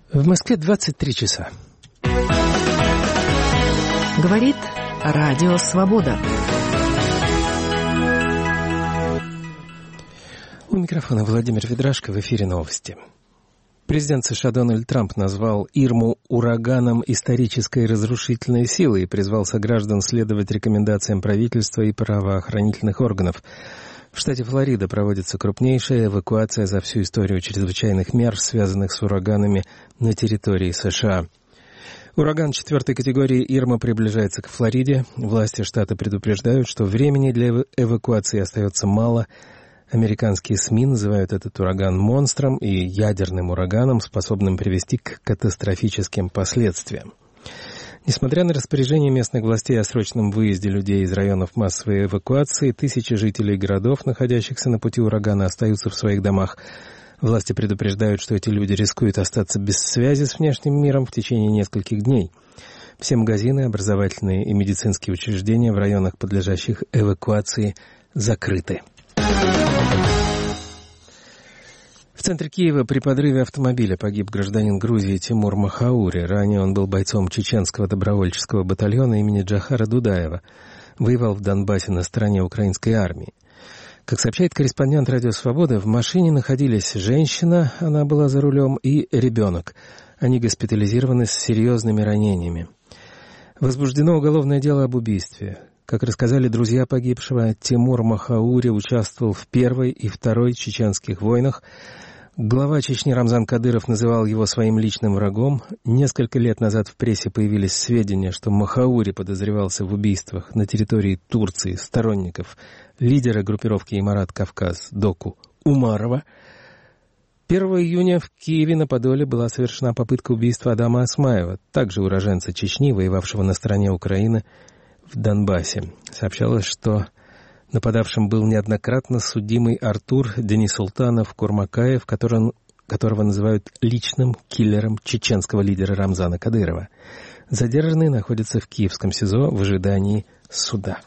В Москве 23 часа. Говорит Радио Свобода. У микрофона Владимир Ведрашко, в эфире новости. Президент США Дональд Трамп назвал Ирму ураганом исторической разрушительной силы и призвал сограждан следовать рекомендациям правительства и правоохранительных органов. В штате Флорида проводится крупнейшая эвакуация за всю историю чрезвычайных мер, связанных с ураганами на территории США. Ураган 4-й категории Ирма приближается к Флориде. Власти штата предупреждают, что времени для эвакуации остается мало. Американские СМИ называют этот ураган монстром и ядерным ураганом, способным привести к катастрофическим последствиям. Несмотря на распоряжение местных властей о срочном выезде людей из районов массовой эвакуации, тысячи жителей городов, находящихся на пути урагана, остаются в своих домах. Власти предупреждают, что эти люди рискуют остаться без связи с внешним миром в течение нескольких дней. Все магазины, образовательные и медицинские учреждения в районах, подлежащих эвакуации, закрыты. В центре Киева при подрыве автомобиля погиб гражданин Грузии Тимур Махаури. Ранее он был бойцом чеченского добровольческого батальона имени Джохара Дудаева. Воевал в Донбассе на стороне украинской армии. Как сообщает корреспондент «Радио Свобода», в машине находились женщина, она была за рулем, и ребенок. Они госпитализированы с серьезными ранениями. Возбуждено уголовное дело об убийстве. Как рассказали друзья погибшего, Тимур Махаури участвовал в Первой и Второй чеченских войнах. Глава Чечни Рамзан Кадыров называл его своим личным врагом. Несколько лет назад в прессе появились сведения, что Махаури подозревался в убийствах на территории Турции сторонников лидера группировки «Имарат Кавказ» Доку Умарова. 1 июня в Киеве на Подоле была совершена попытка убийства Адама Осмаева, также уроженца Чечни, воевавшего на стороне Украины в Донбассе. Сообщалось, что нападавшим был неоднократно судимый Артур Денисултанов Курмакаев, которого называют личным киллером чеченского лидера Рамзана Кадырова. Задержанный находится в Киевском СИЗО в ожидании суда.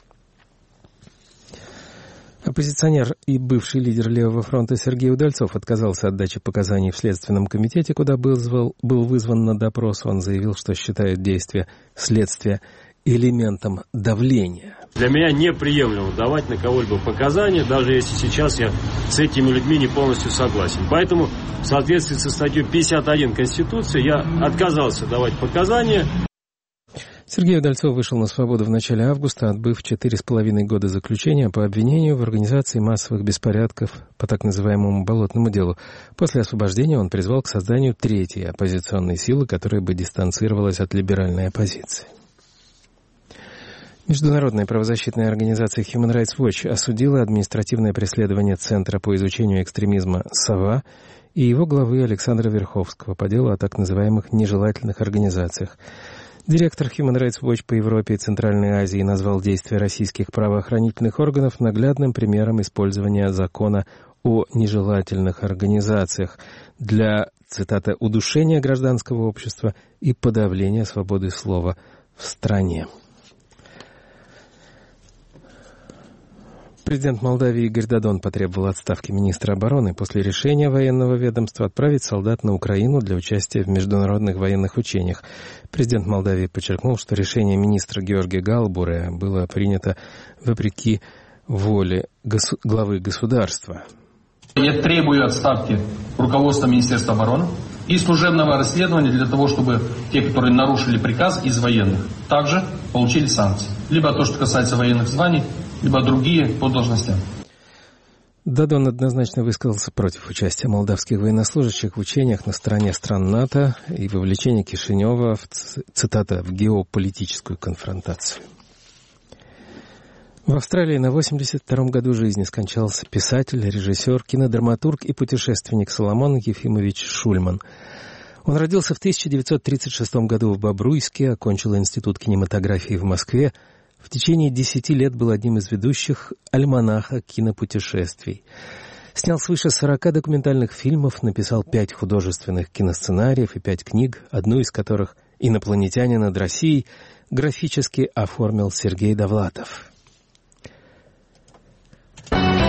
Оппозиционер и бывший лидер Левого фронта Сергей Удальцов отказался от дачи показаний в Следственном комитете, куда был вызван на допрос. Он заявил, что считает действия следствия элементом давления. Для меня неприемлемо давать на кого-либо показания, даже если сейчас я с этими людьми не полностью согласен. Поэтому в соответствии со статьей 51 Конституции я отказался давать показания. Сергей Удальцов вышел на свободу в начале августа, отбыв 4,5 года заключения по обвинению в организации массовых беспорядков по так называемому болотному делу. После освобождения он призвал к созданию третьей оппозиционной силы, которая бы дистанцировалась от либеральной оппозиции. Международная правозащитная организация Human Rights Watch осудила административное преследование Центра по изучению экстремизма «Сова» и его главы Александра Верховского по делу о так называемых нежелательных организациях. Директор Human Rights Watch по Европе и Центральной Азии назвал действия российских правоохранительных органов наглядным примером использования закона о нежелательных организациях для, цитата, «удушения гражданского общества и подавления свободы слова в стране». Президент Молдавии Игорь Додон потребовал отставки министра обороны после решения военного ведомства отправить солдат на Украину для участия в международных военных учениях. Президент Молдавии подчеркнул, что решение министра Георгия Галбуре было принято вопреки воле главы государства. Я требую отставки руководства Министерства обороны и служебного расследования для того, чтобы те, которые нарушили приказ из военных, также получили санкции. Либо то, что касается военных званий, либо другие по должностям. Додон однозначно высказался против участия молдавских военнослужащих в учениях на стороне стран НАТО и вовлечения Кишинева, цитата, в геополитическую конфронтацию. В Австралии на 82-м году жизни скончался писатель, режиссер, кинодраматург и путешественник Соломон Ефимович Шульман. Он родился в 1936 году в Бобруйске, окончил Институт кинематографии в Москве. В течение 10 лет был одним из ведущих альманаха кинопутешествий. Снял свыше 40 документальных фильмов, написал 5 художественных киносценариев и 5 книг, одну из которых «Инопланетяне над Россией» графически оформил Сергей Довлатов.